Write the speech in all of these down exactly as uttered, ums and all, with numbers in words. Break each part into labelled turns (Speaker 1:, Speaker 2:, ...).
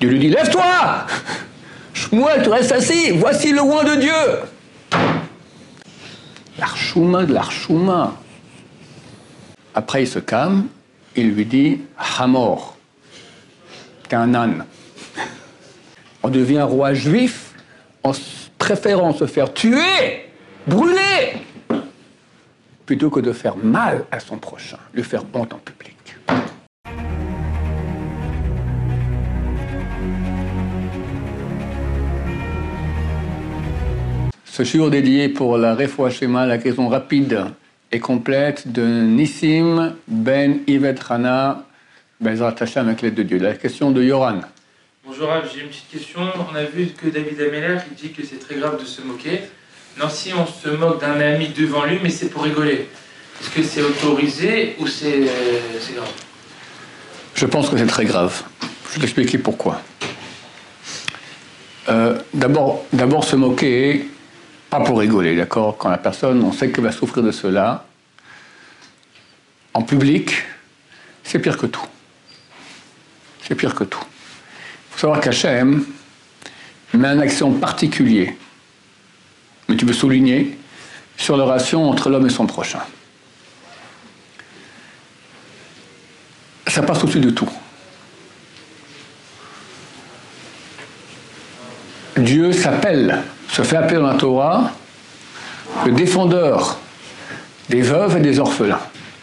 Speaker 1: Dieu lui dit, lève-toi! Shmuel, tu restes assis, voici le oint de Dieu. L'archouma de l'archouma. Après, il se calme, il lui dit, Hamor, t'es un âne. On devient roi juif en préférant se faire tuer, brûler, plutôt que de faire mal à son prochain, lui faire honte en public. Ce shiur dédié pour la Refoua Shema, la guérison rapide et complète de Nissim Ben Yvette Hana, Bezrat Hashem avec l'aide de Dieu. La question de Yoran.
Speaker 2: Bonjour Rav, j'ai une petite question. On a vu que David Ameller il dit que c'est très grave de se moquer. Non, si on se moque d'un ami devant lui, mais c'est pour rigoler. Est-ce que c'est autorisé ou c'est c'est grave?
Speaker 1: Je pense que c'est très grave. Je vais t'expliquer pourquoi. Euh, d'abord, d'abord se moquer, pas pour rigoler, d'accord? Quand la personne, on sait qu'elle va souffrir de cela, en public, c'est pire que tout. C'est pire que tout. Il faut savoir qu'Hachem met un accent particulier, mais tu peux souligner, sur la relation entre l'homme et son prochain. Ça passe au-dessus de tout. Dieu s'appelle, se fait appeler dans la Torah, le défendeur des veuves et des orphelins.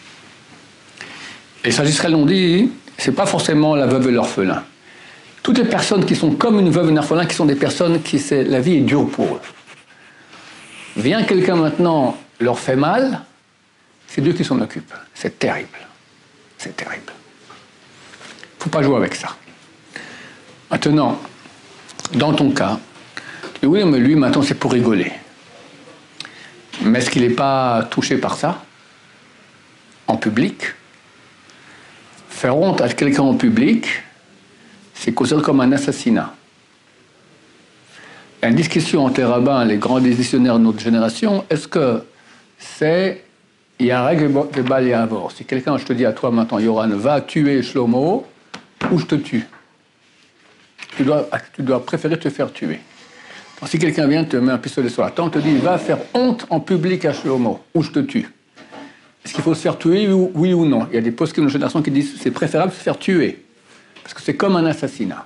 Speaker 1: Et ça, Israël l'ont dit, c'est pas forcément la veuve et l'orphelin. Toutes les personnes qui sont comme une veuve et un orphelin, qui sont des personnes qui, c'est, la vie est dure pour eux. Vient quelqu'un maintenant leur fait mal, c'est Dieu qui s'en occupe. C'est terrible. C'est terrible. Il ne faut pas jouer avec ça. Maintenant, dans ton cas, tu dis oui, mais lui, maintenant, c'est pour rigoler. Mais est-ce qu'il n'est pas touché par ça, en public? Faire honte à quelqu'un en public, c'est considéré comme un assassinat. Il y a une discussion entre les rabbins, les grands décisionnaires de notre génération, est-ce que c'est... Il y a un règle de Baal et Avor. Si quelqu'un, je te dis à toi maintenant, Yoran, va tuer Shlomo, ou je te tue. Tu dois, tu dois préférer te faire tuer. Donc, si quelqu'un vient te met un pistolet sur la tempe, te dit, va faire honte en public à Shlomo, ou je te tue. Est-ce qu'il faut se faire tuer, oui, oui ou non? Il y a des postes de notre génération qui disent, c'est préférable de se faire tuer. Parce que c'est comme un assassinat.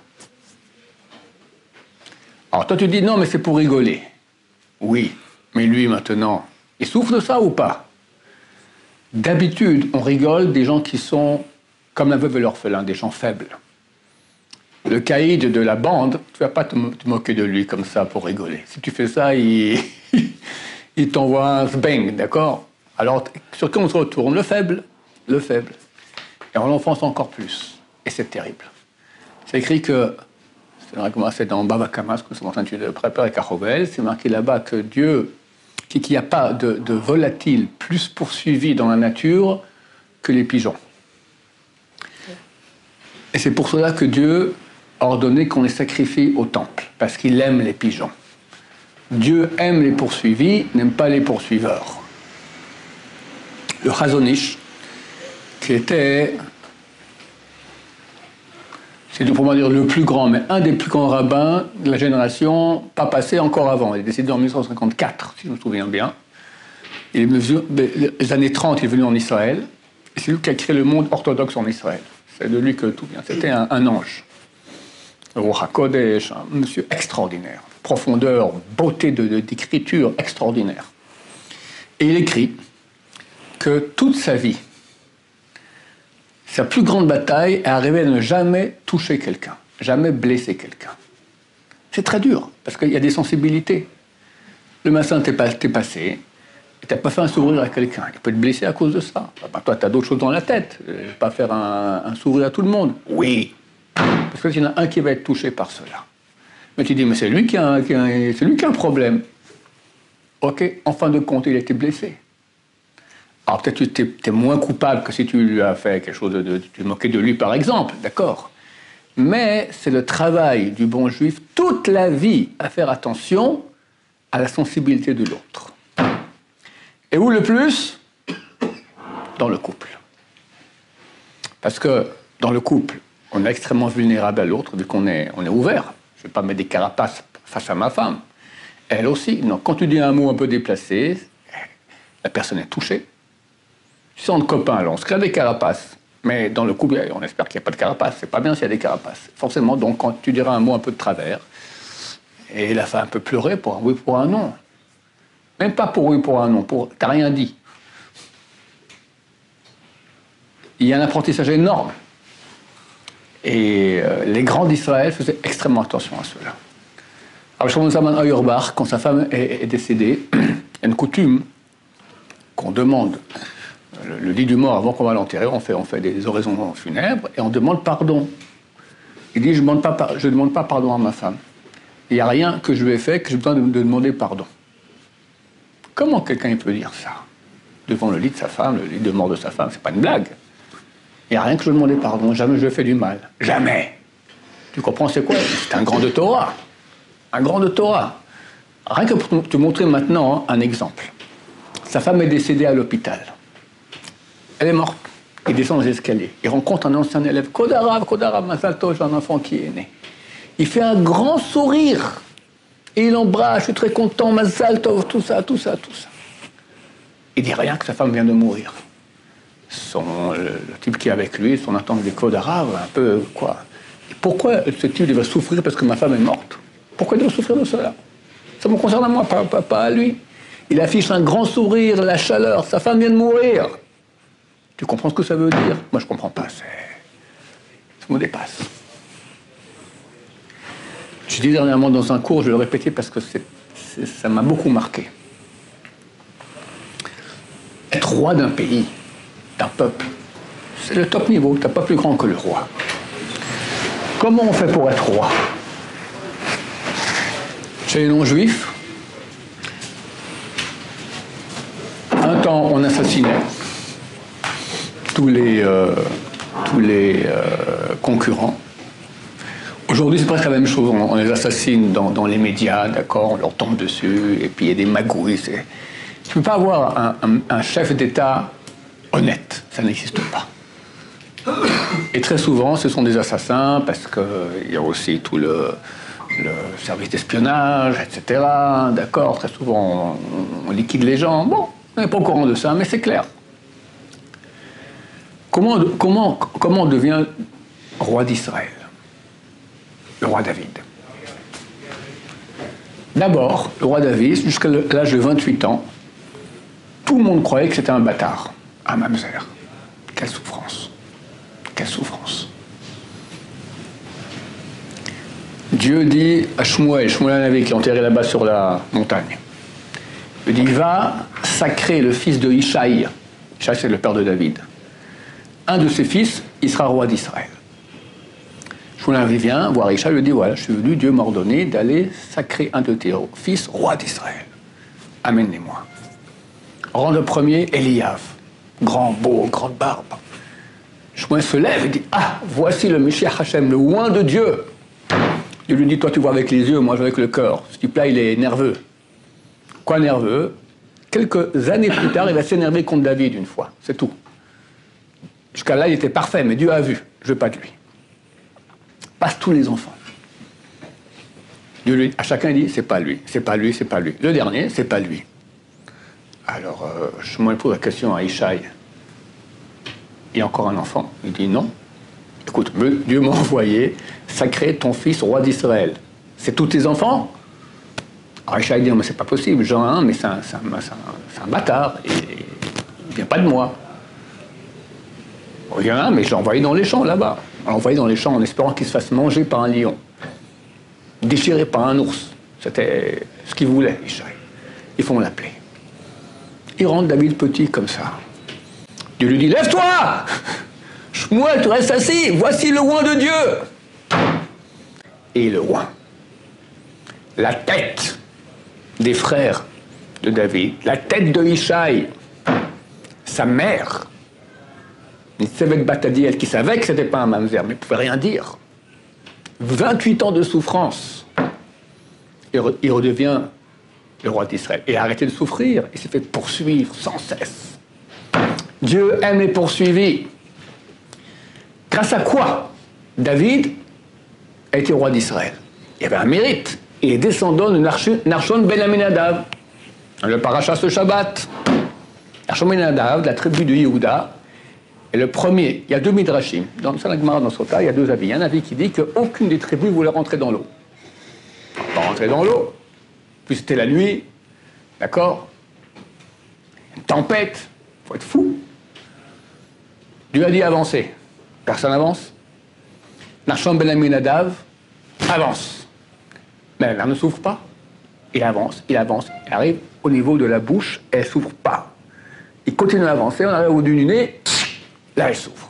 Speaker 1: Alors toi tu dis, non, mais c'est pour rigoler. Oui, mais lui maintenant, il souffre de ça ou pas? D'habitude, on rigole des gens qui sont comme la veuve et l'orphelin, des gens faibles. Le caïd de la bande, tu ne vas pas te, mo- te moquer de lui comme ça pour rigoler. Si tu fais ça, il, il t'envoie un sbang, d'accord? Alors, sur qui on se retourne? Le faible, le faible. Et en l'enfance encore plus. Et c'est terrible. C'est écrit que, c'est dans Bava Kama, ce que nous sommes en train de préparer avec Achovel, c'est marqué là-bas que Dieu, qu'il n'y a pas de, de volatile plus poursuivi dans la nature que les pigeons. Et c'est pour cela que Dieu a ordonné qu'on les sacrifie au temple, parce qu'il aime les pigeons. Dieu aime les poursuivis, n'aime pas les poursuiveurs. Le Chazon Ish, qui était, c'est pour moi dire le plus grand, mais un des plus grands rabbins de la génération, pas passé encore avant. Il est décédé en mille neuf cent cinquante-quatre, si je me souviens bien. Il est venu, les années trente, il est venu en Israël, et c'est lui qui a créé le monde orthodoxe en Israël. C'est de lui que tout vient. C'était un, un ange. Le Ruach HaKodesh, un monsieur extraordinaire. Profondeur, beauté de, de, d'écriture extraordinaire. Et il écrit que toute sa vie, sa plus grande bataille est arrivée à ne jamais toucher quelqu'un, jamais blesser quelqu'un. C'est très dur, parce qu'il y a des sensibilités. Le matin, t'es, pas, t'es passé, et t'as pas fait un sourire à quelqu'un. Il peut te blesser à cause de ça. Bah, toi, t'as d'autres choses dans la tête. Je vais pas faire un, un sourire à tout le monde. Oui, parce qu'il y en a un qui va être touché par cela. Mais tu dis, mais c'est lui qui a un, qui a un, c'est lui qui a un problème. Ok, en fin de compte, il a été blessé. Alors peut-être que tu es moins coupable que si tu lui as fait quelque chose de... de tu te moquais de lui, par exemple, d'accord. Mais c'est le travail du bon juif, toute la vie, à faire attention à la sensibilité de l'autre. Et où le plus? Dans le couple. Parce que dans le couple, on est extrêmement vulnérable à l'autre, vu qu'on est, on est ouvert. Je ne vais pas mettre des carapaces face à ma femme. Elle aussi. Donc, quand tu dis un mot un peu déplacé, la personne est touchée. Si on est copains, alors on se crée des carapaces. Mais dans le couple, on espère qu'il n'y a pas de carapaces. C'est pas bien s'il y a des carapaces. Forcément, donc, quand tu diras un mot un peu de travers, et la femme peut pleurer pour un oui, pour un non. Même pas pour oui, pour un non. Pour t'as rien dit. Il y a un apprentissage énorme. Et euh, les grands d'Israël faisaient extrêmement attention à cela. Alors, Shlomo Zalman Auerbach, quand sa femme est, est décédée, il y a une coutume qu'on demande le, le lit du mort avant qu'on va l'enterrer. On fait, on fait des oraisons funèbres et on demande pardon. Il dit, je ne demande, demande pas pardon à ma femme. Il n'y a rien que je lui ai fait que j'ai besoin de, de demander pardon. Comment quelqu'un peut dire ça devant le lit de sa femme, le lit de mort de sa femme? C'est pas une blague. Il n'y a rien que je lui ai demandé pardon. Jamais je lui ai fait du mal. Jamais. Tu comprends c'est quoi? C'est un grand de Torah. Un grand de Torah. Rien que pour te montrer maintenant un exemple. Sa femme est décédée à l'hôpital. Elle est morte. Il descend les escaliers. Il rencontre un ancien élève. Kodarav, Kodarav, Mazal Tov, j'ai un enfant qui est né. Il fait un grand sourire. Et il l'embrasse. Je suis très content, Mazal Tov, tout ça, tout ça, tout ça. Il dit rien que sa femme vient de mourir. Son, le, le type qui est avec lui, son entend des Kodarav, un peu quoi. Et pourquoi ce type devrait souffrir parce que ma femme est morte? Pourquoi il doit souffrir de cela? Ça me concerne à moi, pas, pas, pas à lui. Il affiche un grand sourire, la chaleur, sa femme vient de mourir. Tu comprends ce que ça veut dire? Moi, je comprends pas. Ça me dépasse. Je dis dernièrement dans un cours, je vais le répéter parce que c'est, c'est, ça m'a beaucoup marqué. Être roi d'un pays, d'un peuple, c'est le top niveau. T'as pas plus grand que le roi. Comment on fait pour être roi? Chez les non-juifs, un temps on assassinait tous les, euh, tous les euh, concurrents. Aujourd'hui, c'est presque la même chose. On, on les assassine dans, dans les médias, d'accord, on leur tombe dessus, et puis il y a des magouilles. C'est... Tu ne peux pas avoir un, un, un chef d'État honnête. Ça n'existe pas. Et très souvent, ce sont des assassins, parce qu'il y a aussi tout le... le service d'espionnage, et cetera. D'accord, très souvent, on, on liquide les gens. Bon, on n'est pas au courant de ça, mais c'est clair. Comment, comment, comment on devient roi d'Israël? Le roi David. D'abord, le roi David, jusqu'à l'âge de vingt-huit ans, tout le monde croyait que c'était un bâtard, un mamzer. Quelle souffrance. Quelle souffrance. Dieu dit à Shmuel, Shmuel Navi qui est enterré là-bas sur la montagne, il dit, va sacrer le fils de Ishaï. Ishaï, c'est le père de David. Un de ses fils, il sera roi d'Israël. Shmuel Navi vient voir Ishaï, il lui dit, voilà, je suis venu, Dieu m'a ordonné d'aller sacrer un de tes fils, roi d'Israël. Amène-les-moi. Rang le premier, Eliav. Grand, beau, grande barbe. Shmuel se lève et dit, ah, voici le Meshiach Hashem, le oint de Dieu. Dieu lui dit, toi tu vois avec les yeux, moi je vois avec le cœur. Ce type-là, il est nerveux. Quoi nerveux? Quelques années plus tard, il va s'énerver contre David une fois. C'est tout. Jusqu'à là, il était parfait, mais Dieu a vu. Je veux pas de lui. Passe tous les enfants. Dieu lui, à chacun, il dit, c'est pas lui, c'est pas lui, c'est pas lui. Le dernier, c'est pas lui. Alors, euh, je me pose la question à Ishaï. Il y a encore un enfant? Il dit non. Écoute, Dieu m'a envoyé sacrer ton fils roi d'Israël. C'est tous tes enfants? Alors Ishaï dit, mais c'est pas possible, Jean un, mais c'est un, c'est un, c'est un, c'est un bâtard, et, et, il vient pas de moi. Il y en a un, mais je l'ai envoyé dans les champs, là-bas. On l'a envoyé dans les champs en espérant qu'il se fasse manger par un lion, déchiré par un ours. C'était ce qu'il voulait, Ishaï. Ils font l'appeler. Il rentre David petit comme ça. Dieu lui dit, lève-toi! Shmuel, tu restes assis, voici le oint de Dieu. Et le oint, la tête des frères de David, la tête de Ishaï, sa mère, Nitzevet Batadiel, qui savait que ce n'était pas un mamzer, mais ne pouvait rien dire. vingt-huit ans de souffrance. Il, re, il redevient le roi d'Israël. Et a arrêté de souffrir. Il s'est fait poursuivre sans cesse. Dieu aime les poursuivis. Grâce à quoi? David a été roi d'Israël. Il avait un mérite. Il est descendant de Nachshon ben Aminadav, le parachat ce Shabbat. Nachshon ben Aminadav, de la tribu de Yehuda, est le premier. Il y a deux midrashim. Dans le Gemara, dans Sota, il y a deux avis. Il y a un avis qui dit qu'aucune des tribus voulait rentrer dans l'eau. Pas rentrer dans l'eau. Puis c'était la nuit. D'accord? Une tempête. Il faut être fou. Dieu a dit avancer. Personne avance. Nachshon ben Aminadav avance. Mais la mer ne s'ouvre pas. Il avance, il avance, il arrive au niveau de la bouche, elle ne s'ouvre pas. Il continue à avancer, on arrive au bout du nez, là elle s'ouvre.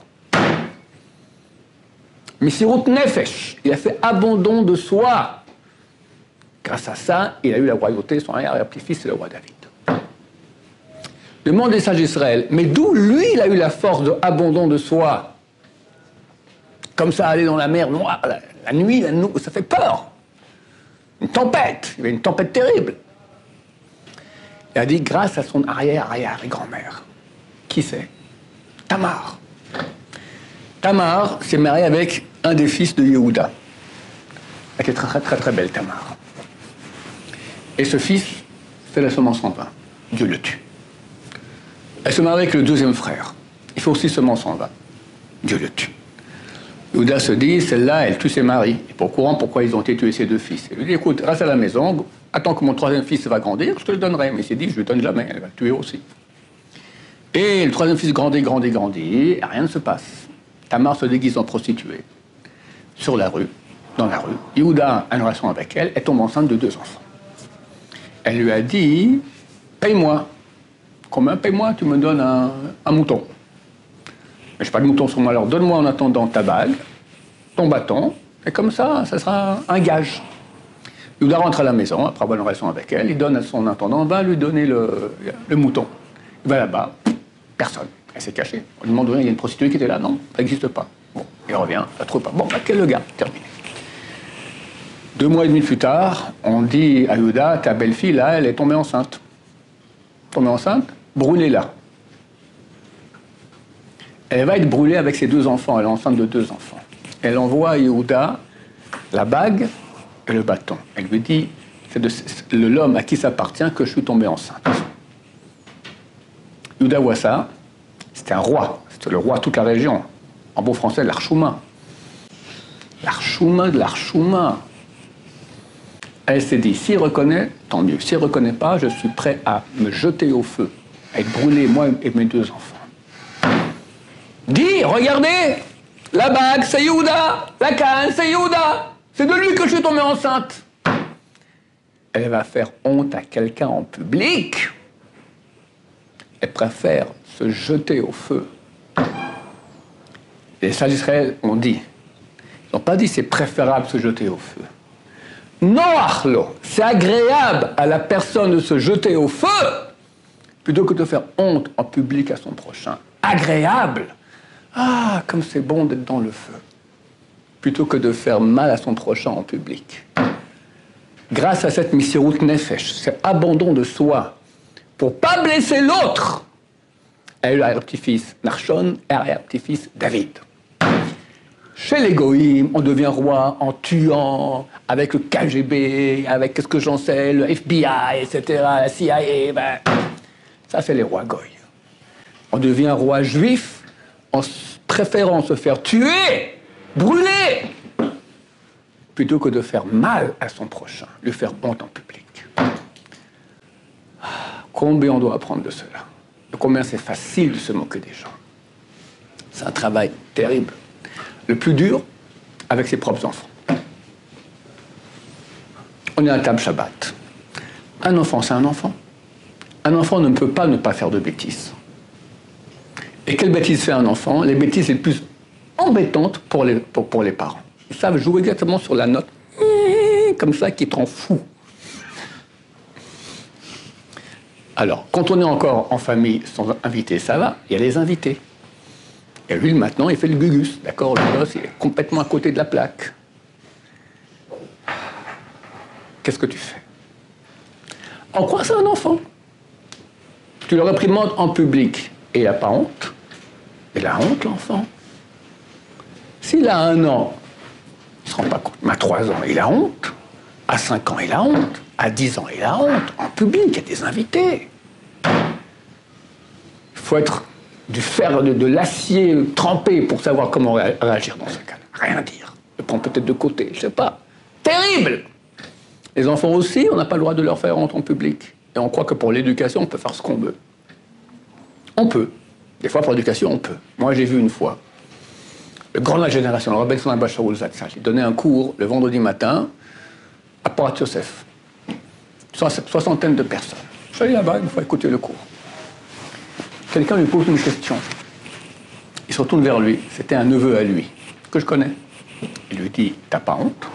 Speaker 1: Messirut Nefesh, il a fait abandon de soi. Grâce à ça, il a eu la royauté, son arrière-petit-fils, c'est le roi David. Demande des sages d'Israël, mais d'où lui, il a eu la force de abandon de soi? Comme ça, aller dans la mer noire, la, la nuit, la nou- ça fait peur. Une tempête, il y avait une tempête terrible. Il a dit grâce à son arrière-arrière-grand-mère. Qui c'est? Tamar. Tamar s'est mariée avec un des fils de Yehuda. Elle était très, très, très, très belle, Tamar. Et ce fils fait la semence en vin. Dieu le tue. Elle se marie avec le deuxième frère. Il fait aussi semence en vin. Dieu le tue. Yehuda se dit, celle-là, elle tue ses maris. Et pour courant, pourquoi ils ont été tués ses deux fils? Il lui dit, écoute, reste à la maison, attends que mon troisième fils va grandir, je te le donnerai. Mais il s'est dit, je ne le donne jamais, elle va le tuer aussi. Et le troisième fils grandit, grandit, grandit, et rien ne se passe. Tamar se déguise en prostituée, sur la rue, dans la rue. Yehuda a une relation avec elle, elle tombe enceinte de deux enfants. Elle lui a dit, paye-moi. Combien paye-moi? Tu me donnes un, un mouton. Mais je n'ai pas de mouton sur moi, alors donne-moi en attendant ta bague, ton bâton, et comme ça, ça sera un gage. Yehuda rentre à la maison, après avoir une relation avec elle, il donne à son intendant, va lui donner le, le mouton. Il va là-bas, personne, elle s'est cachée. On lui demande, il y a une prostituée qui était là, non, ça n'existe pas. Bon, il revient, ça ne trouve pas. Bon, bah, quel le gars, terminé. Deux mois et demi plus tard, on dit à Yehuda, ta belle-fille, là, elle est tombée enceinte. Tombée enceinte, brûlez-la. Elle va être brûlée avec ses deux enfants. Elle est enceinte de deux enfants. Elle envoie à Yehuda la bague et le bâton. Elle lui dit, c'est de l'homme à qui ça appartient que je suis tombée enceinte. Yehuda voit ça. C'était un roi. C'était le roi de toute la région. En beau français, l'archouma. L'archouma de l'archouma. Elle s'est dit, s'il reconnaît, tant mieux. S'il ne reconnaît pas, je suis prêt à me jeter au feu, à être brûlé, moi et mes deux enfants. Dis, regardez, la bague, c'est Yehuda, la canne, c'est Yehuda, c'est de lui que je suis tombée enceinte. Elle va faire honte à quelqu'un en public. Elle préfère se jeter au feu. Les sages d'Israël ont dit, ils n'ont pas dit c'est préférable de se jeter au feu. Non, Arlo, c'est agréable à la personne de se jeter au feu plutôt que de faire honte en public à son prochain. Agréable. Ah, comme c'est bon d'être dans le feu, plutôt que de faire mal à son prochain en public. Grâce à cette Messirut Nefesh, cet abandon de soi, pour pas blesser l'autre, elle a eu l'arrière-petit-fils Nachshon et l'arrière-petit-fils David. Chez les Goïm, on devient roi en tuant, avec le K G B, avec qu'est-ce que j'en sais, le F B I, et cetera, la C I A, ben, ça c'est les rois Goïm. On devient roi juif en préférant se faire tuer, brûler, plutôt que de faire mal à son prochain, lui faire honte en public. Combien on doit apprendre de cela? Et combien c'est facile de se moquer des gens? C'est un travail terrible. Le plus dur, avec ses propres enfants. On est à la table Shabbat. Un enfant, c'est un enfant. Un enfant ne peut pas ne pas faire de bêtises. Et quelle bêtise fait un enfant? Les bêtises les plus embêtantes pour les, pour, pour les parents. Ils savent jouer exactement sur la note, comme ça, qui te rend fou. Alors, quand on est encore en famille sans invité, ça va, il y a les invités. Et lui, maintenant, il fait le gugus, d'accord? Le gosse, il est complètement à côté de la plaque. Qu'est-ce que tu fais? En quoi c'est un enfant? Tu le réprimandes en public et il n'a pas honte. Il a honte, l'enfant. S'il a un an, il ne se rend pas compte. Mais à trois ans, il a honte. À cinq ans, il a honte. À dix ans, il a honte. En public, il y a des invités. Il faut être du fer, de, de l'acier trempé pour savoir comment réagir dans ce cas. Rien dire. Le prendre peut-être de côté, je ne sais pas. Terrible! Les enfants aussi, on n'a pas le droit de leur faire honte en public. Et on croit que pour l'éducation, on peut faire ce qu'on veut. On peut. Des fois, pour l'éducation, on peut. Moi, j'ai vu une fois le grand de la génération, le Rabbi Solomon Shaul Zatzal, il donnait un cours le vendredi matin à Porat Yosef. Une soixantaine de personnes. Je suis allé là-bas une fois écouter le cours. Quelqu'un lui pose une question. Il se retourne vers lui. C'était un neveu à lui, que je connais. Il lui dit, t'as pas honte?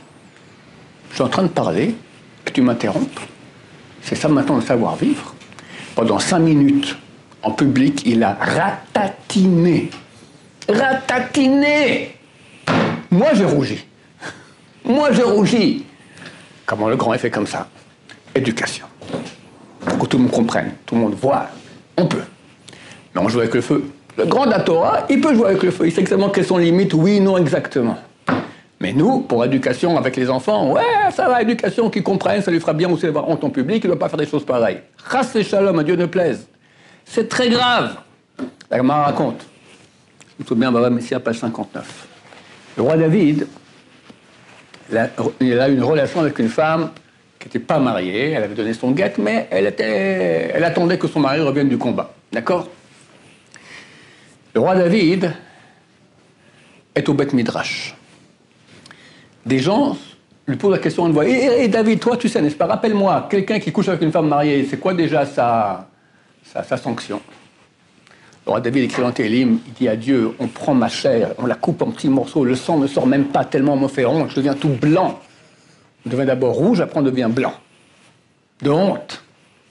Speaker 1: Je suis en train de parler et tu m'interromps. C'est ça maintenant le savoir-vivre. Pendant cinq minutes, en public, il a ratatiné. Ratatiné! Moi, j'ai rougi. Moi, j'ai rougi. Comment le grand est fait comme ça? Éducation. Pour que tout le monde comprenne, tout le monde voit. On peut. Mais on joue avec le feu. Le grand de la Torah, il peut jouer avec le feu. Il sait exactement quelles sont les limites, oui, non, exactement. Mais nous, pour éducation avec les enfants, ouais, ça va, éducation, qu'ils comprennent, ça lui fera bien aussi d'avoir honte en public, il ne doit pas faire des choses pareilles. Chasse et shalom, à Dieu ne plaise. C'est très grave. La Gemara raconte. Je me souviens, Baba Messia, page cinquante-neuf. Le roi David, il a, il a eu une relation avec une femme qui n'était pas mariée, elle avait donné son guet, mais elle, était, elle attendait que son mari revienne du combat. D'accord? Le roi David est au Beth Midrash. Des gens lui posent la question une fois. Et, et David, toi, tu sais, n'est-ce pas? Rappelle-moi, quelqu'un qui couche avec une femme mariée, c'est quoi déjà sa, sa, sa sanction? Le roi David écrit dans Télim, il dit à Dieu, on prend ma chair, on la coupe en petits morceaux, le sang ne sort même pas tellement on me fait honte, je deviens tout blanc. Je deviens d'abord rouge, après on devient blanc. De honte.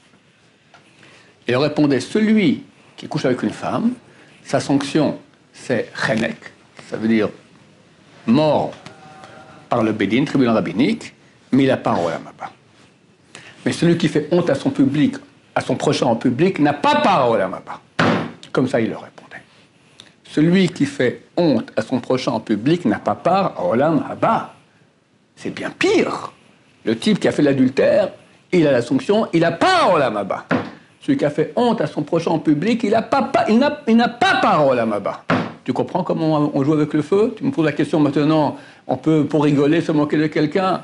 Speaker 1: Il répondait, celui qui couche avec une femme, sa sanction, c'est chenek, ça veut dire mort par le Bédine, tribunal rabbinique, mais il n'a pas un rôle là-bas. Mais celui qui fait honte à son public, à son prochain en public, n'a pas parole à là-bas. Comme ça, il leur répondait. Celui qui fait honte à son prochain en public n'a pas part à Olam Haba. C'est bien pire. Le type qui a fait l'adultère, il a la sanction, il n'a pas à Olam Haba. Celui qui a fait honte à son prochain en public, il n'a pas, il n'a, il n'a pas part à Olam Haba. Tu comprends comment on joue avec le feu? Tu me poses la question maintenant, on peut, pour rigoler, se moquer de quelqu'un.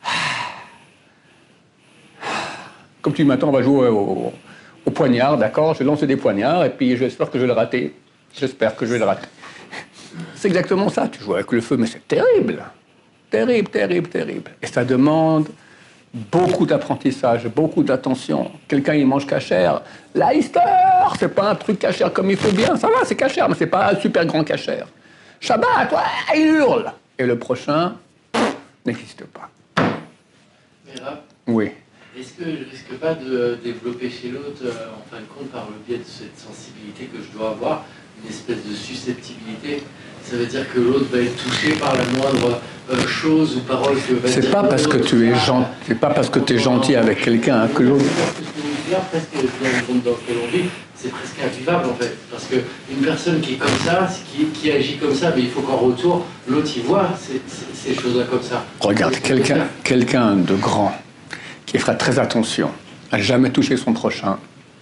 Speaker 1: Comme tu dis maintenant, on va jouer au... au poignard, d'accord, je lance des poignards, et puis j'espère que je vais le rater. J'espère que je vais le rater. C'est exactement ça, tu joues avec le feu, mais c'est terrible. Terrible, terrible, terrible. Et ça demande beaucoup d'apprentissage, beaucoup d'attention. Quelqu'un, il mange cachère. L'Aïster, c'est pas un truc cachère comme il faut bien. Ça va, c'est cachère, mais c'est pas un super grand cachère. Shabbat, ouais, il hurle. Et le prochain n'existe pas.
Speaker 3: Mera,
Speaker 1: oui.
Speaker 3: Est-ce que je ne risque pas de développer chez l'autre, euh, en fin de compte, par le biais de cette sensibilité que je dois avoir, une espèce de susceptibilité? Ça veut dire que l'autre va être touché par la moindre euh, chose ou parole que va dire.
Speaker 1: C'est pas parce que tu es gentil, c'est pas parce que tu es gentil avec quelqu'un que l'autre.
Speaker 3: Presque dans le monde dans lequel on vit, c'est presque invivable en fait, parce que une personne qui est comme ça, qui, qui agit comme ça, mais il faut qu'en retour l'autre y voit ces, ces, ces choses-là comme ça.
Speaker 1: Regarde, quelqu'un, quelqu'un de grand qui fera très attention à jamais toucher son prochain.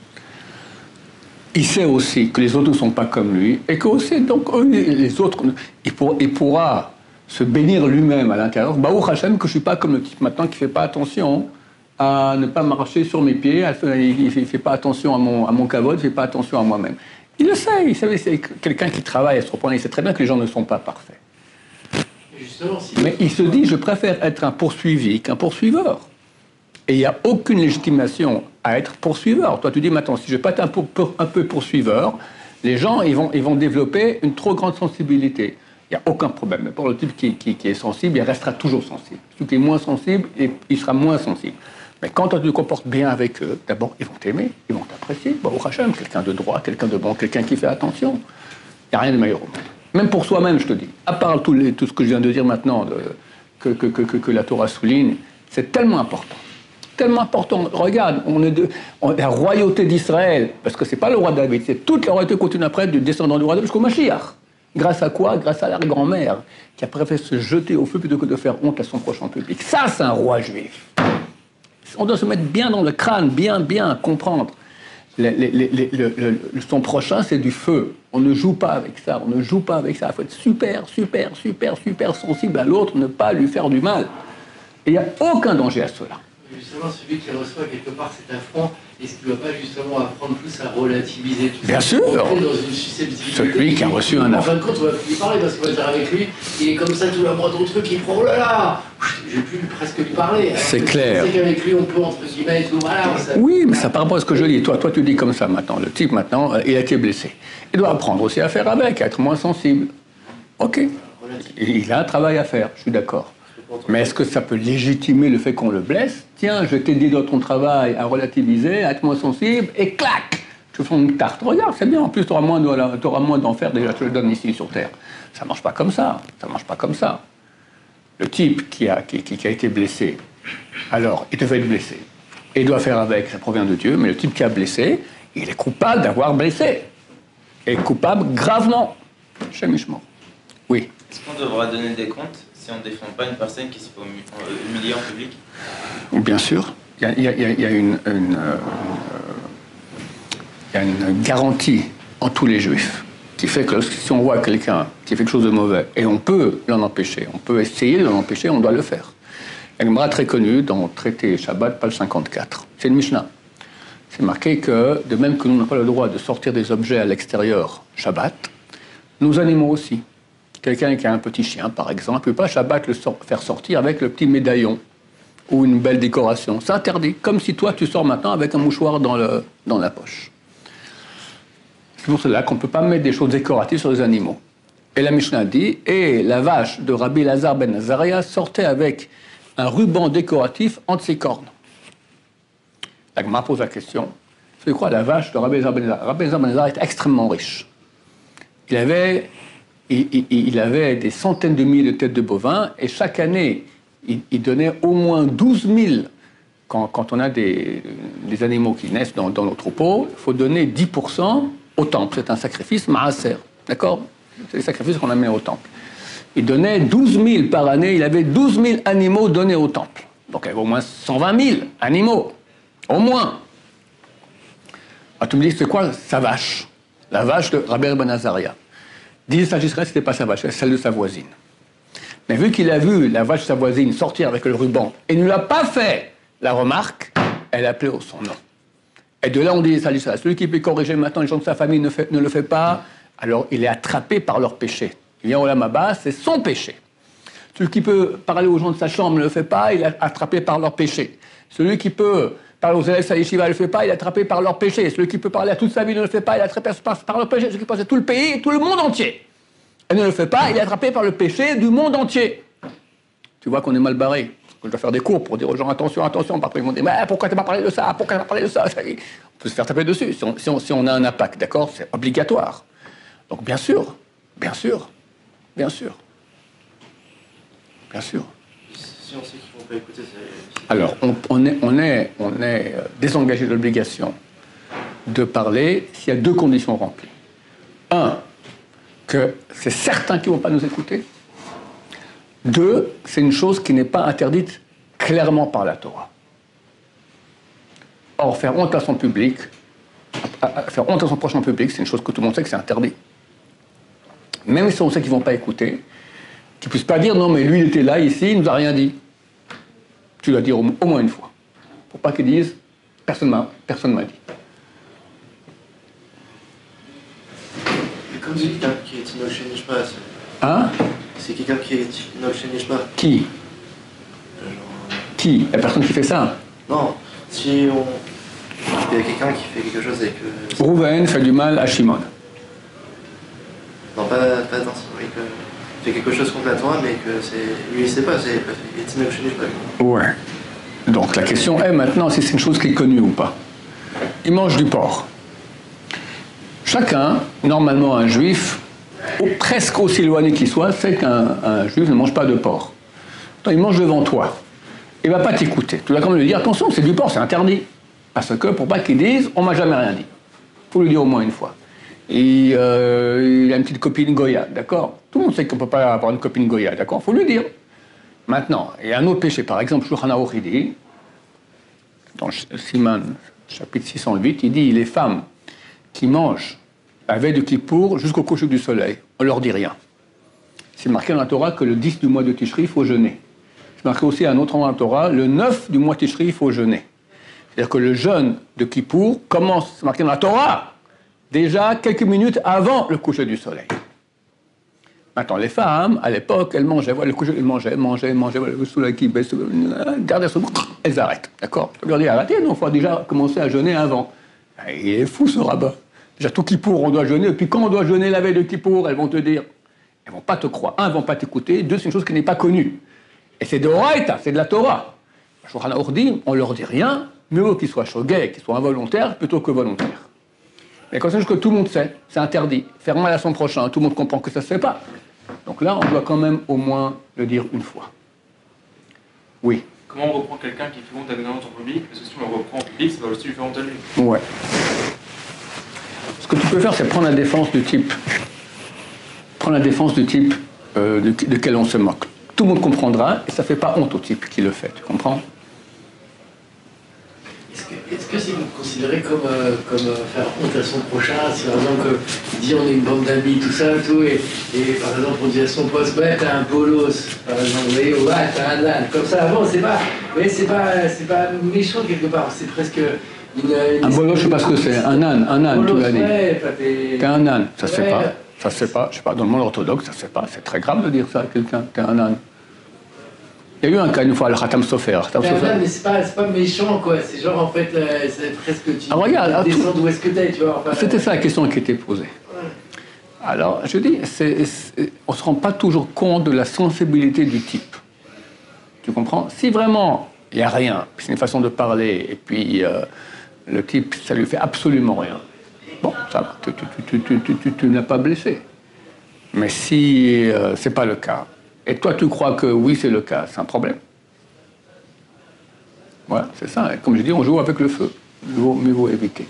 Speaker 1: Il sait aussi que les autres ne sont pas comme lui, et que aussi, donc, les autres, il, pour, il pourra se bénir lui-même à l'intérieur. Baruch Hashem, que je ne suis pas comme le type maintenant qui ne fait pas attention à ne pas marcher sur mes pieds, il ne fait, fait pas attention à mon, à mon kavod, il ne fait pas attention à moi-même. Il le sait, il sait, c'est quelqu'un qui travaille à se reprendre, il sait très bien que les gens ne sont pas parfaits.
Speaker 3: Si
Speaker 1: mais il se dit, je préfère être un poursuivi qu'un poursuiveur. Et il n'y a aucune légitimation à être poursuiveur. Toi, tu dis, maintenant, si je ne vais pas être un, pour, pour, un peu poursuiveur, les gens ils vont, ils vont développer une trop grande sensibilité. Il n'y a aucun problème. Mais pour le type qui, qui, qui est sensible, il restera toujours sensible. Celui qui est moins sensible, il sera moins sensible. Mais quand tu te comportes bien avec eux, d'abord, ils vont t'aimer, ils vont t'apprécier. Bon, au Hachem, quelqu'un de droit, quelqu'un de bon, quelqu'un qui fait attention. Il n'y a rien de meilleur au monde. Même pour soi-même, je te dis. À part tout, les, tout ce que je viens de dire maintenant, de, que, que, que, que la Torah souligne, c'est tellement important. Tellement important. Regarde, on est de, on, la royauté d'Israël, parce que c'est pas le roi David, c'est toute la royauté continue après, du descendant du roi David jusqu'au Mashiach. Grâce à quoi? Grâce à la grand-mère, qui a préféré se jeter au feu plutôt que de faire honte à son prochain public. Ça, c'est un roi juif. On doit se mettre bien dans le crâne, bien, bien comprendre. Les, les, les, les, le, le, son prochain, c'est du feu. On ne joue pas avec ça, on ne joue pas avec ça. Il faut être super, super, super, super sensible à l'autre, ne pas lui faire du mal. Et il n'y a aucun danger à cela.
Speaker 3: Justement, celui qui reçoit quelque part cet affront, est-ce qu'il ne doit pas justement apprendre plus à relativiser tout ça?
Speaker 1: Bien sûr.
Speaker 3: Dans une susceptibilité.
Speaker 1: Celui qui a reçu un affront.
Speaker 3: En fin de compte, on va plus lui parler parce qu'on va dire avec lui, il est comme ça, tout le moindre truc, il prend, oh là là, je vais plus presque lui parler.
Speaker 1: C'est clair.
Speaker 3: C'est qu'avec lui, on peut, entre guillemets, tout, voilà. Ça...
Speaker 1: Oui, mais ça par rapport à ce que je dis. Toi, toi, tu dis comme ça maintenant. Le type, maintenant, il a été blessé. Il doit apprendre aussi à faire avec, à être moins sensible. OK. Il a un travail à faire, je suis d'accord. Mais est-ce que ça peut légitimer le fait qu'on le blesse? Tiens, je t'ai dit dans ton travail à relativiser, à être moins sensible, et clac, tu fais une tarte. Regarde, c'est bien, en plus, tu auras moins, moins d'enfer, déjà, je te le donne ici sur Terre. Ça ne marche pas comme ça, ça ne marche pas comme ça. Le type qui a, qui, qui a été blessé, alors, il devait être blessé. Et il doit faire avec, ça provient de Dieu, mais le type qui a blessé, il est coupable d'avoir blessé. Il est coupable gravement. Chez Michemot. Oui.
Speaker 4: Est-ce qu'on devra donner des comptes si on ne défend pas une personne qui se fait humilier en public?
Speaker 1: Bien sûr. Il y a, il y a, il y a une, une, euh, il y a une garantie en tous les juifs qui fait que si on voit quelqu'un qui fait quelque chose de mauvais, et on peut l'en empêcher, on peut essayer de l'en empêcher, on doit le faire. Il y a une Gemara très connue dans le traité Shabbat, page cinquante-quatre. C'est une Mishnah. C'est marqué que, de même que nous n'avons pas le droit de sortir des objets à l'extérieur Shabbat, nos animaux aussi. Quelqu'un qui a un petit chien, par exemple, ne peut pas Shabbat le sor- faire sortir avec le petit médaillon ou une belle décoration. C'est interdit. Comme si toi, tu sors maintenant avec un mouchoir dans, le, dans la poche. C'est pour cela qu'on ne peut pas mettre des choses décoratives sur les animaux. Et la Mishnah dit, et la vache de Rabbi Lazar ben Azaria sortait avec un ruban décoratif entre ses cornes. La Gemara pose la question, c'est quoi la vache de Rabbi Lazar ben Azaria? Rabbi Lazar ben Azaria était extrêmement riche. Il avait... Il, il, il avait des centaines de milliers de têtes de bovins et chaque année, il, il donnait au moins douze mille. Quand, quand on a des, des animaux qui naissent dans, dans nos troupeaux, il faut donner dix pour cent au temple. C'est un sacrifice maaser. D'accord? C'est les sacrifices qu'on amène au temple. Il donnait douze mille par année. Il avait douze mille animaux donnés au temple. Donc il y avait au moins cent vingt mille animaux. Au moins. Alors tu me dis, c'est quoi sa vache? La vache de Rabbi ben Azaria. Disait Sage Israël, ce n'était pas sa vache, c'est celle de sa voisine. Mais vu qu'il a vu la vache de sa voisine sortir avec le ruban et ne lui a pas fait la remarque, elle a appelé au son nom. Et de là, on dit Sage Israël, celui qui peut corriger maintenant les gens de sa famille ne, fait, ne le fait pas, alors il est attrapé par leur péché. Il vient au Lamaba, c'est son péché. Celui qui peut parler aux gens de sa chambre ne le fait pas, il est attrapé par leur péché. Celui qui peut parler aux élèves de sa yeshiva ne le fait pas, il est attrapé par leur péché. Celui qui peut parler à toute sa vie ne le fait pas, il est attrapé par leur péché. Celui qui passe à tout le pays et tout le monde entier. Elle ne le fait pas, il est attrapé par le péché du monde entier. Tu vois qu'on est mal barré. Je dois faire des cours pour dire aux gens attention, attention. Après, ils vont dire mais pourquoi tu n'as pas parlé de ça? Pourquoi tu n'as pas parlé de ça? On peut se faire taper dessus si on, si on, si on a un impact, d'accord? C'est obligatoire. Donc bien sûr, bien sûr, bien sûr, bien sûr.
Speaker 4: Si on sait qu'ils ne vont pas écouter, c'est...
Speaker 1: Alors, on, on est, on est, on est désengagé de l'obligation de parler s'il y a deux conditions remplies. Un, que c'est certain qu'ils ne vont pas nous écouter. Deux, c'est une chose qui n'est pas interdite clairement par la Torah. Or, faire honte à son public, faire honte à son prochain public, c'est une chose que tout le monde sait que c'est interdit. Même si on sait qu'ils ne vont pas écouter, qu'ils ne puissent pas dire « Non, mais lui, il était là, ici, il ne nous a rien dit ». Tu dois dire au, au moins une fois. Pour pas qu'ils disent « Personne m'a, personne m'a dit ».
Speaker 5: Comme c'est quelqu'un qui est Tinoche Nishma, c'est...
Speaker 1: Hein?
Speaker 5: C'est quelqu'un qui est Tinoche Nishma.
Speaker 1: Qui?
Speaker 5: Genre...
Speaker 1: Qui? La personne qui fait ça?
Speaker 5: Non, si on... Il y a quelqu'un qui fait quelque chose avec... Euh...
Speaker 1: Rouven fait du mal à Shimon.
Speaker 5: Non, pas, pas dans ce oui, que... Il fait quelque chose contre la Torah, mais que c'est... Lui, il sait pas, c'est... Il est Tinoche Nishma.
Speaker 1: Ouais. Donc la question est maintenant si c'est une chose qui est connue ou pas. Il mange du porc. Chacun, normalement un juif, ou presque aussi éloigné qu'il soit, sait qu'un un juif ne mange pas de porc. Donc, il mange devant toi. Il ne va pas t'écouter. Tu dois quand même lui dire, attention, c'est du porc, c'est interdit. Parce que, pour pas qu'il dise, on m'a jamais rien dit. Il faut lui dire au moins une fois. Et, euh, il a une petite copine Goya, d'accord? Tout le monde sait qu'on ne peut pas avoir une copine Goya, d'accord? Il faut lui dire. Maintenant, il y a un autre péché, par exemple, Shulchan Aruch, il dit, dans le Siman, chapitre six cent huit, il dit les femmes qui mangent la veille de Kippour jusqu'au coucher du soleil, on leur dit rien. C'est marqué dans la Torah que le dix du mois de Tishri, il faut jeûner. C'est marqué aussi à un autre endroit dans la Torah, le neuf du mois de Tishri, il faut jeûner. C'est-à-dire que le jeûne de Kippour commence, c'est marqué dans la Torah, déjà quelques minutes avant le coucher du soleil. Maintenant, les femmes, à l'époque, elles mangeaient, voilà, le coucher, elles mangeaient, mangeaient, mangeaient, voilà, le soleil qui baisse, dernière seconde, elles arrêtent, d'accord? Je leur dis, arrêtez, non, il faut déjà commencer à jeûner avant. Il est fou, ce rabbin. Déjà, tout Kippour, on doit jeûner, et puis quand on doit jeûner la veille de Kippour, elles vont te dire, elles vont pas te croire. Un, elles vont pas t'écouter, deux, c'est une chose qui n'est pas connue. Et c'est de Horaïta, c'est de la Torah. Shulchan Aruch dit, on leur dit rien, mieux vaut qu'ils soient chogués, qu'ils soient involontaires, plutôt que volontaires. Mais comme ça, que tout le monde sait, c'est interdit. Faire mal à son prochain, tout le monde comprend que ça ne se fait pas. Donc là, on doit quand même au moins le dire une fois. Oui.
Speaker 6: Comment on reprend quelqu'un qui fait honte à quelqu'un en public? Parce que si on le reprend en public, ça va aussi lui faire honte à lui.
Speaker 1: Ouais. Ce que tu peux faire, c'est prendre la défense du type. Prendre la défense du type euh, de, de quel on se moque. Tout le monde comprendra, et ça ne fait pas honte au type qui le fait, tu comprends?
Speaker 3: Est-ce que, est-ce que c'est considéré comme, euh, comme euh, faire honte à son prochain? Si par exemple, il dit on est une bande d'amis, tout ça, tout, et, et par exemple on dit à son pote, ouais, t'as un bolos, par exemple, vous voyez, ouais, t'as un âne, comme ça, avant, c'est pas, vous voyez, c'est pas, c'est pas méchant quelque part, c'est presque une. une
Speaker 1: un bolos, je sais pas ce que c'est, un âne, un âne,
Speaker 3: bolos,
Speaker 1: tu l'as dit.
Speaker 3: Ouais, t'es...
Speaker 1: T'es un âne, ça se
Speaker 3: ouais.
Speaker 1: fait pas, ça se fait pas, je sais pas, dans le monde orthodoxe, ça se fait pas, c'est très grave de dire ça à quelqu'un, t'es un âne. Il y a eu un cas une fois, le Khatam Sofer.
Speaker 3: Ben, mais c'est pas, c'est pas méchant, quoi. C'est genre, en fait, euh, c'est presque... Tu
Speaker 1: ah, regarde,
Speaker 3: descends d'où est-ce que t'es, tu vois. Enfin,
Speaker 1: c'était ça la question qui était posée.
Speaker 3: Ouais.
Speaker 1: Alors, je dis, c'est, c'est, on ne se rend pas toujours compte de la sensibilité du type. Tu comprends? Si vraiment, il n'y a rien, puis c'est une façon de parler, et puis euh, le type, ça lui fait absolument rien. Bon, ça va, tu, tu, tu, tu, tu, tu, tu n'as pas blessé. Mais si euh, ce n'est pas le cas, et toi, tu crois que oui, c'est le cas, c'est un problème. Voilà, c'est ça. Comme je dis, on joue avec le feu. Mieux vaut, mieux vaut éviter.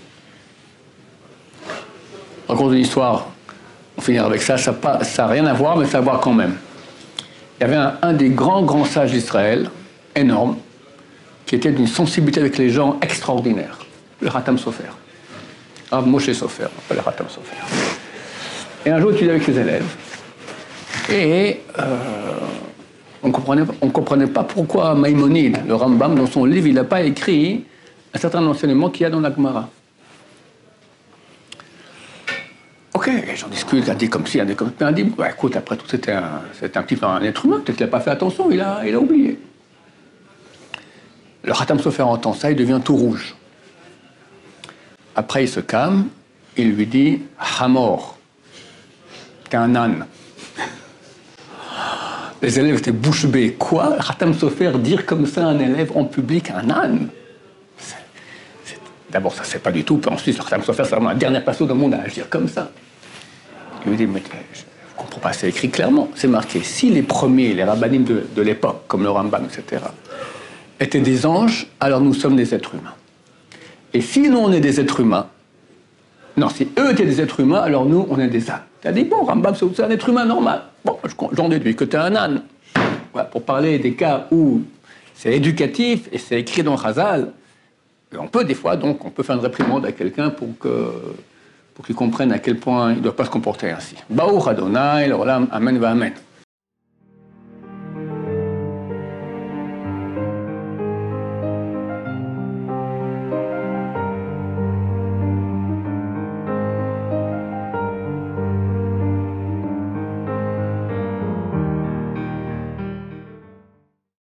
Speaker 1: Je raconte une histoire. On finira avec ça. Ça n'a rien à voir, mais ça a à voir quand même. Il y avait un, un des grands, grands sages d'Israël, énorme, qui était d'une sensibilité avec les gens extraordinaire. Le Khatam Sofer. Ah, Moshe Sofer, pas le Khatam Sofer. Et un jour, il étudiait avec ses élèves. Et euh, on ne comprenait, on comprenait pas pourquoi Maïmonide, le Rambam, dans son livre, il n'a pas écrit un certain enseignement qu'il y a dans la Gemara. Ok, j'en discute, il a dit comme ci, il a dit comme ça. Il a dit, bah, écoute, après tout, c'était un, c'était un petit peu un être humain, peut-être qu'il n'a pas fait attention, il a, il a oublié. Le Khatam Sofer entend ça, il devient tout rouge. Après, il se calme, il lui dit, Hamor, t'es un âne. Les élèves étaient bouche bée. Quoi? Khatam Sofer dire comme ça à un élève en public, un âne? c'est, c'est... D'abord, ça ne se fait pas du tout. Puis ensuite, le Khatam Sofer, c'est vraiment la dernière personne dans le monde à agir comme ça. Il me dit, mais je ne comprends pas, c'est écrit clairement. C'est marqué, si les premiers, les rabbinim de, de l'époque, comme le Rambam, et cetera, étaient des anges, alors nous sommes des êtres humains. Et si nous, on est des êtres humains, non, si eux étaient des êtres humains, alors nous, on est des ânes. Tu as dit, bon, Rambam, c'est un être humain normal. Bon, j'en déduis que tu es un âne. Voilà, pour parler des cas où c'est éducatif et c'est écrit dans Chazal, on peut des fois, donc, on peut faire une réprimande à quelqu'un pour que, pour qu'il comprenne à quel point il ne doit pas se comporter ainsi. Baruch Adonai, l'olam, amen va amen.